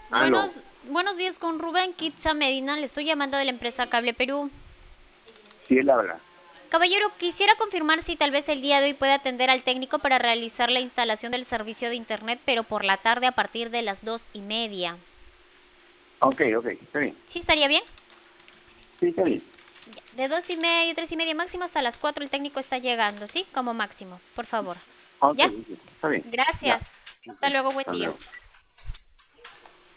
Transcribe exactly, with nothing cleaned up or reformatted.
Aló. Buenos, buenos días con Rubén Kitza Medina, le estoy llamando de la empresa Cable Perú. Sí, él habla. Caballero, quisiera confirmar si tal vez el día de hoy puede atender al técnico para realizar la instalación del servicio de internet, pero por la tarde a partir de las dos y media. Ok, ok, está bien. ¿Sí estaría bien? Sí, está bien. Ya, de dos y media, tres y media máximo hasta las cuatro el técnico está llegando, ¿sí? Como máximo, por favor. Ok, ¿Ya? ok, está bien. Ya. Gracias. Ok, Hasta luego, buen hasta día. luego.